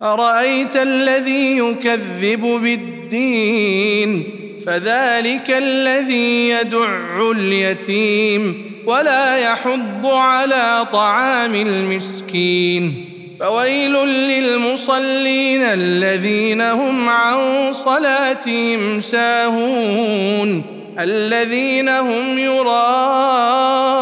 أرأيت الذي يكذب بالدين فذلك الذي يدع اليتيم ولا يحض على طعام المسكين فويل للمصلين الذين هم عن صلاتهم ساهون الذين هم يراءون